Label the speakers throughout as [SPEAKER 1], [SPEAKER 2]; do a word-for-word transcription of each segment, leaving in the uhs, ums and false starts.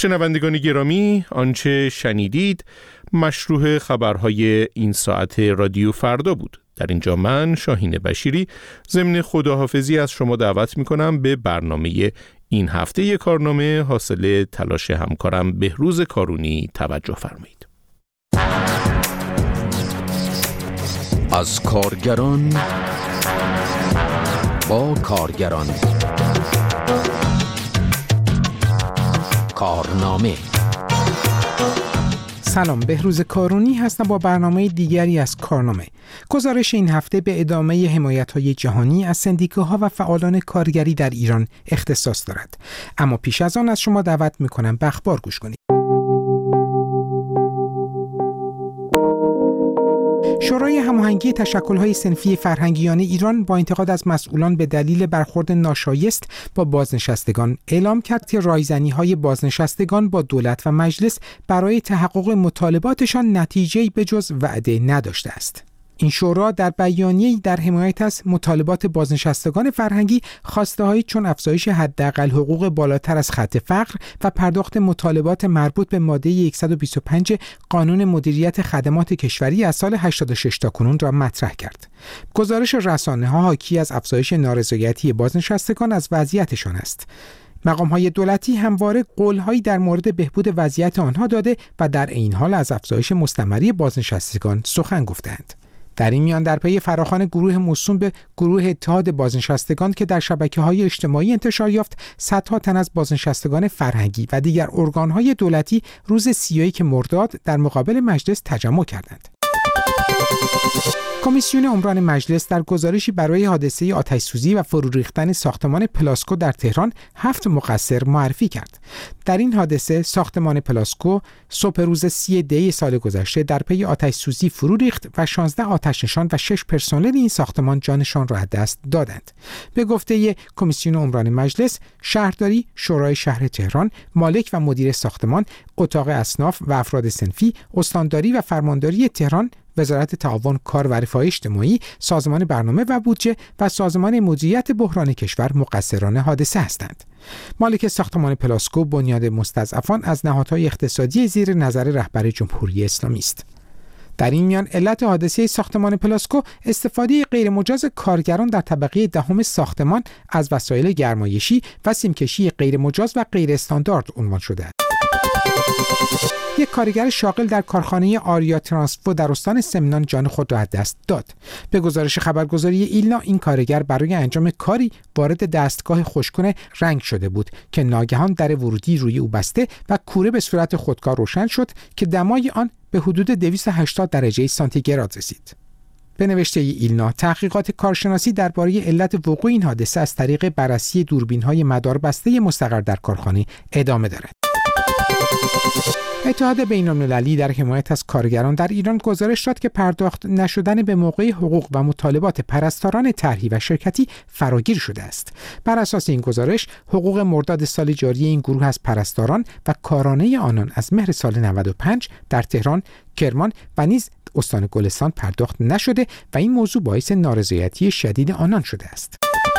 [SPEAKER 1] شنوندگان گرامی، آنچه شنیدید مشروع خبرهای این ساعت رادیو فردا بود. در اینجا من شاهین بشیری ضمن خداحافظی از شما دعوت میکنم به برنامه این هفته کارنامه حاصل تلاش همکارم بهروز کارونی توجه فرمایید.
[SPEAKER 2] از کارگران با کارگران، کارنامه.
[SPEAKER 3] سلام، بهروز کارونی هستم با برنامه دیگری از کارنامه. گزارش این هفته به ادامه حمایت‌های جهانی از سندیکاها و فعالان کارگری در ایران اختصاص دارد. اما پیش از آن از شما دعوت می‌کنم به اخبار گوش کنید. شورای هماهنگی تشکل‌های صنفی فرهنگیان ایران با انتقاد از مسئولان به دلیل برخورد ناشایست با بازنشستگان اعلام کرد که رایزنی‌های بازنشستگان با دولت و مجلس برای تحقق مطالباتشان نتیجه‌ای به جز وعده نداشته است. این شورا در بیانیه‌ای در حمایت از مطالبات بازنشستگان فرهنگی خواسته‌هایی چون افزایش حداقل حقوق بالاتر از خط فقر و پرداخت مطالبات مربوط به ماده صد و بیست و پنج قانون مدیریت خدمات کشوری از سال هشتاد و شش تا کنون را مطرح کرد. گزارش رسانه‌ها حاکی از افزایش نارضایتی بازنشستگان از وضعیتشان است. مقام‌های دولتی همواره قول‌هایی در مورد بهبود وضعیت آنها داده و در این حال از افزایش مستمری بازنشستگان سخن گفتند. در این میان در پی فراخوان گروه موسوم به گروه اتحاد بازنشستگان که در شبکه‌های اجتماعی انتشار یافت، صدها تن از بازنشستگان فرهنگی و دیگر ارگان‌های دولتی روز سی و یک مرداد در مقابل مجلس تجمع کردند. کمیسیون عمران مجلس در گزارشی برای حادثه آتش‌سوزی و فرو ریختن ساختمان پلاسکو در تهران هفت مقصر معرفی کرد. در این حادثه ساختمان پلاسکو صبح روز سی دی سال گذشته در پی آتش‌سوزی فرو ریخت و شانزده آتش‌نشان و شش پرسنل این ساختمان جانشان را از دست دادند. به گفته کمیسیون عمران مجلس، شهرداری، شورای شهر تهران، مالک و مدیر ساختمان، اتاق اصناف و افراد صنفی، استانداری و فرمانداری تهران، وزارت تعاون، کار و رفاه اجتماعی، سازمان برنامه و بودجه و سازمان مدیریت بحران کشور مقصران حادثه هستند. مالک ساختمان پلاسکو بنیاد مستضعفان از نهادهای اقتصادی زیر نظر رهبر جمهوری اسلامی است. در این میان علت حادثه ساختمان پلاسکو استفاده غیرمجاز کارگران در طبقه دهم ساختمان از وسایل گرمایشی و سیمکشی غیرمجاز و غیر استاندارد عنوان شده است. یک کارگر شاغل در کارخانه آریا ترانسفو در استان سمنان جان خود را از دست داد. به گزارش خبرگزاری ایلنا، این کارگر برای انجام کاری وارد دستگاه خشک‌کن رنگ شده بود که ناگهان در ورودی روی او بسته و کوره به صورت خودکار روشن شد که دمای آن به حدود دویست و هشتاد درجه سانتیگراد رسید. به نوشته ایلنا، تحقیقات کارشناسی درباره علت وقوع این حادثه از طریق بررسی دوربین‌های مداربسته مستقر در کارخانه ادامه دارد. اتحاد بین‌المللی در حمایت از کارگران در ایران گزارش داد که پرداخت نشدن به موقع حقوق و مطالبات پرستاران طرحی و شرکتی فراگیر شده است. بر اساس این گزارش، حقوق مرداد سال جاری این گروه از پرستاران و کارانه آنان از مهر سال نود و پنج در تهران، کرمان و نیز استان گلستان پرداخت نشده و این موضوع باعث نارضایتی شدید آنان شده است.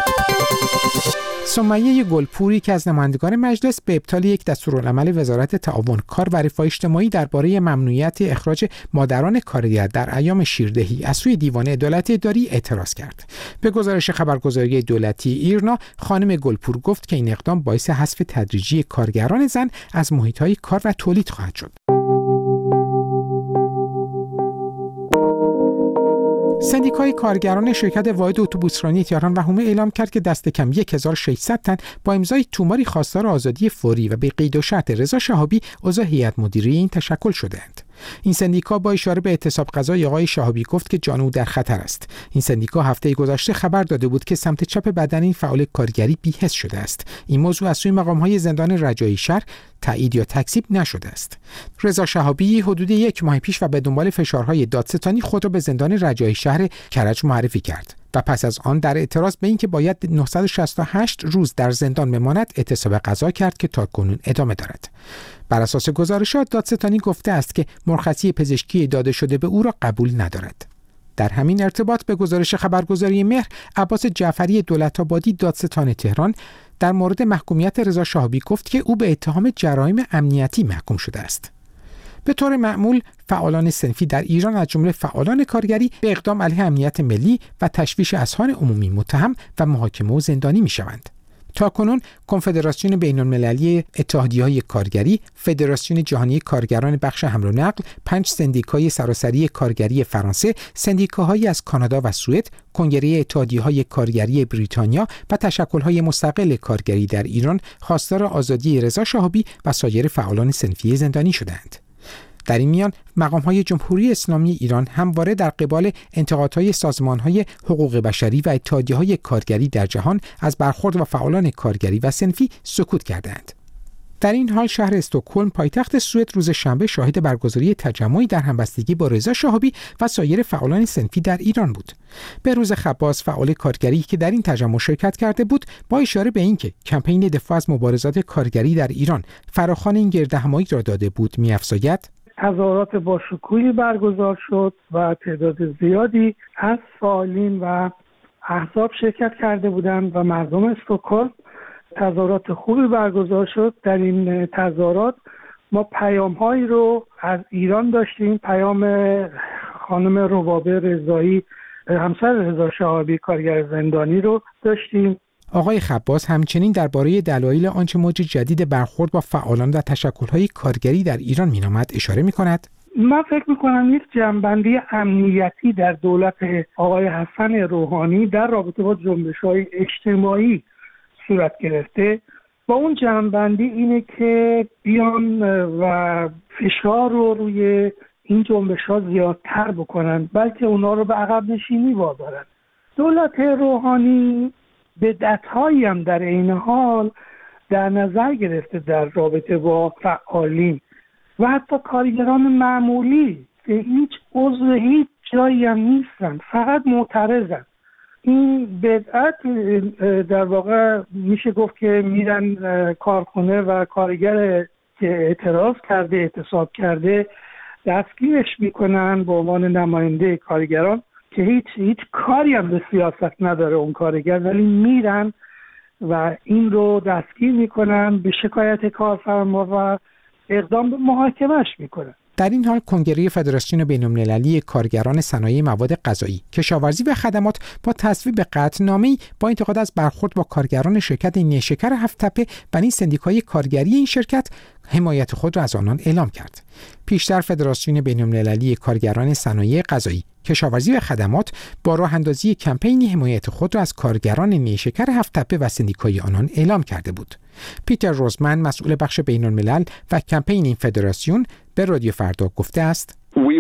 [SPEAKER 3] سمیه گلپوری که از نمایندگان مجلس به ابطال یک دستورالعمل وزارت تعاون، کار و رفاه اجتماعی درباره ممنوعیت اخراج مادران کارگر در ایام شیردهی از سوی دیوان عدالت اداری اعتراض کرد. به گزارش خبرگزاری دولتی ایرنا، خانم گلپور گفت که این اقدام باعث حذف تدریجی کارگران زن از محیط‌های کار و تولید خواهد شد. سندیکای کارگران شرکت واحد اتوبوسرانی تهران و هومه اعلام کرد که دست کم هزار و ششصد تن با امضای توماری خواستار آزادی فوری و به قید و شرط رضا شهابی عضو هیئت مدیره این تشکل شده‌اند. این سندیکا با اشاره به اعتصاب قضای آقای شهابی گفت که جان او در خطر است. این سندیکا هفته گذشته خبر داده بود که سمت چپ بدن این فعال کارگری بی‌حس شده است. این موضوع از سوی مقام‌های زندان رجایی شهر تایید یا تکذیب نشده است. رضا شهابی حدود یک ماه پیش و به دنبال فشارهای دادستانی خود را به زندان رجایی شهر کرج معرفی کرد و پس از آن در اعتراض به اینکه باید نهصد و شصت و هشت روز در زندان بماند اعتصاب قضا کرد که تاکنون ادامه دارد. بر اساس گزارشات دادستانی گفته است که مرخصی پزشکی داده شده به او را قبول ندارد. در همین ارتباط به گزارش خبرگزاری مهر، عباس جعفری دولت‌آبادی دادستان تهران در مورد محکومیت رضا شهابی گفت که او به اتهام جرایم امنیتی محکوم شده است. به طور معمول فعالان صنفی در ایران از جمله فعالان کارگری به اقدام علیه امنیت ملی و تشویش اذهان عمومی متهم و محاکمه و زندانی می‌شوند. تاکنون کنفدراسیون بین‌المللی اتحادیه‌های کارگری، فدراسیون جهانی کارگران بخش حمل و نقل، پنج سندیکای سراسری کارگری فرانسه، سندیکاهایی از کانادا و سوئد، کنگره اتحادیه‌های کارگری بریتانیا و تشکل‌های مستقل کارگری در ایران خواستار آزادی رضا شهابی و سایر فعالان صنفی زندانی شدند. در این میان مقام‌های جمهوری اسلامی ایران همواره در قبال انتقادهای سازمان‌های حقوق بشری و اتحادیه‌های کارگری در جهان از برخورد با فعالان کارگری و صنفی سکوت کردند. در این حال شهر استکهلم پایتخت سوئد روز شنبه شاهد برگزاری تجمعی در همبستگی با رضا شهابی و سایر فعالان صنفی در ایران بود. بهروز خباس، فعال کارگری که در این تجمع شرکت کرده بود، با اشاره به اینکه کمپین دفاع از مبارزات کارگری در ایران فراخوان این گردهمایی را داده بود، می‌افزاید:
[SPEAKER 4] تظاهرات با شکوهی برگزار شد و تعداد زیادی از فعالین و احزاب شرکت کرده بودند و مردم استکهلم تظاهرات خوبی برگزار شد. در این تظاهرات ما پیام‌هایی رو از ایران داشتیم. پیام خانم ربابه رضایی، همسر رضا شهابی کارگر زندانی رو داشتیم.
[SPEAKER 3] آقای خباس همچنین درباره دلایل آنچه موج جدید برخورد با فعالان و تشکل‌های کارگری در ایران می‌نامد اشاره می‌کند.
[SPEAKER 4] من فکر می‌کنم یک جنبندی امنیتی در دولت آقای حسن روحانی در رابطه با جنبش‌های اجتماعی صورت گرفته. با اون جنبندی اینه که بیان و فشار رو روی این جنبش‌ها زیادتر بکنن، بلکه اونا رو به عقب نشینی وادارن. دولت روحانی بدعت‌هایی هم در این حال در نظر گرفته در رابطه با فعالین و حتی کارگران معمولی که هیچ عضو هیچ جایی هم نیستن، فقط معترضن. این بدعت در واقع میشه گفت که میرن کارخونه و کارگر که اعتراض کرده، اعتصاب کرده، دستگیرش میکنن به عنوان نماینده کارگران که هیچ هیچ کاری هم به سیاست نداره اون کارگر، ولی میرن و این رو دستگیر میکنن، به شکایت کارفرما و اقدام به محاکمه‌اش میکنن.
[SPEAKER 3] در این حال کنگره فدراسیون بین‌المللی کارگران صنایع مواد غذایی، کشاورزی و خدمات با تصویب قطعنامه‌ای با انتقاد از برخورد با کارگران شرکت نیشکر هفت تپه و نیز سندیکای کارگری این شرکت حمایت خود را از آنان اعلام کرد. پیشتر فدراسیون بین‌المللی کارگران صنایع غذایی، کشاورزی و خدمات با راه اندازی کمپینی حمایت خود را از کارگران نیشکر هفت تپه و سندیکای آنان اعلام کرده بود. پیتر روزمن، مسئول بخش بین‌الملل و کمپین این فدراسیون، به رادیو فردا گفته است: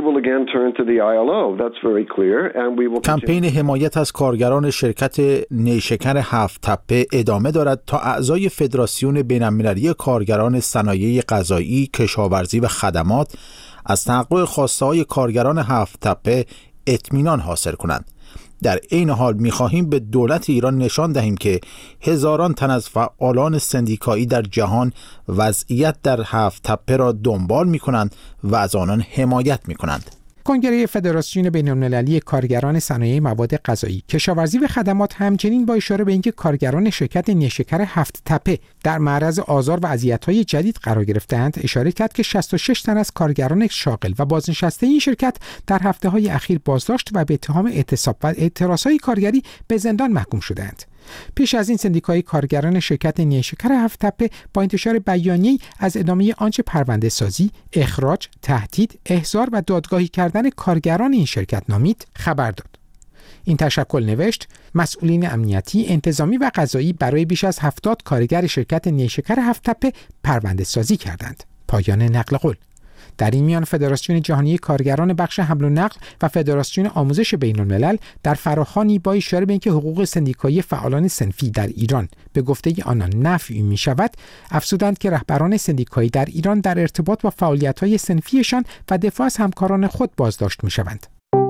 [SPEAKER 5] کمپین حمایت از کارگران شرکت نیشکر هفت تپه ادامه دارد تا اعضای فدراسیون بین‌المللی کارگران صنایع غذایی، کشاورزی و خدمات از تحقق خواسته‌های کارگران هفت تپه اطمینان حاصل کنند. در این حال می‌خواهیم به دولت ایران نشان دهیم که هزاران تن از فعالان سندیکایی در جهان وضعیت در هفت تپه را دنبال می‌کنند و از آنان حمایت می‌کنند.
[SPEAKER 3] کنگره فدراسیون بین‌المللی کارگران صنایع مواد غذایی، کشاورزی و خدمات همچنین با اشاره به اینکه کارگران شرکت نیشکر هفت تپه در معرض آزار و اذیت‌های جدید قرار گرفتند، اشاره کرد که شصت و شش تن از کارگران شاغل و بازنشسته این شرکت در هفته‌های اخیر بازداشت و به اتهام اعتصاب و اعتراض‌های کارگری به زندان محکوم شدند. پیش از این سندیکای کارگران شرکت نیشکر هفت تپه با انتشار بیانیه‌ای از ادامه آنچه پرونده سازی، اخراج، تهدید، احضار و دادگاهی کردن کارگران این شرکت نامید خبر داد. این تشکل نوشت: مسئولین امنیتی، انتظامی و قضایی برای بیش از هفتاد کارگر شرکت نیشکر هفت تپه پرونده سازی کردند. پایان نقل قول. در این میان فدراسیون جهانی کارگران بخش حمل و نقل و فدراسیون آموزش بین‌الملل در فراخوانی با اشاره به اینکه حقوق سندیکایی فعالان صنفی در ایران به گفته آنان نفی می شود، افزودند که رهبران سندیکایی در ایران در ارتباط با فعالیت‌های صنفیشان و دفاع از همکاران خود بازداشت می شوند.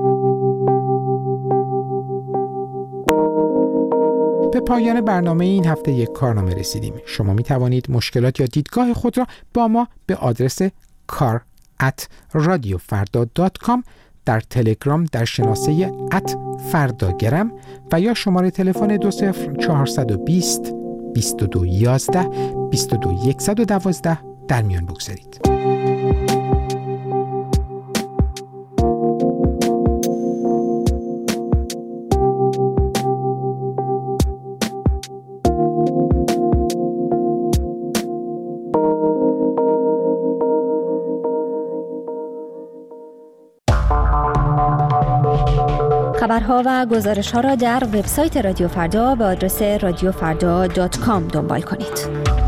[SPEAKER 3] به پایان برنامه این هفته یک کارنامه رسیدیم. شما می توانید مشکلات یا دیدگاه خود را با ما به آدرس کار ات رادیو فردا دات کام در تلگرام در شناسه ات فرداگرم و یا شماره تلفن دو صفر چهارصد و بیست بیست و دو یازده بیست و دو صد و دوازده در میان بگذارید.
[SPEAKER 6] خبرها و گزارش‌ها را در وبسایت رادیو فردا به آدرس رادیو فردا دات کام دنبال کنید.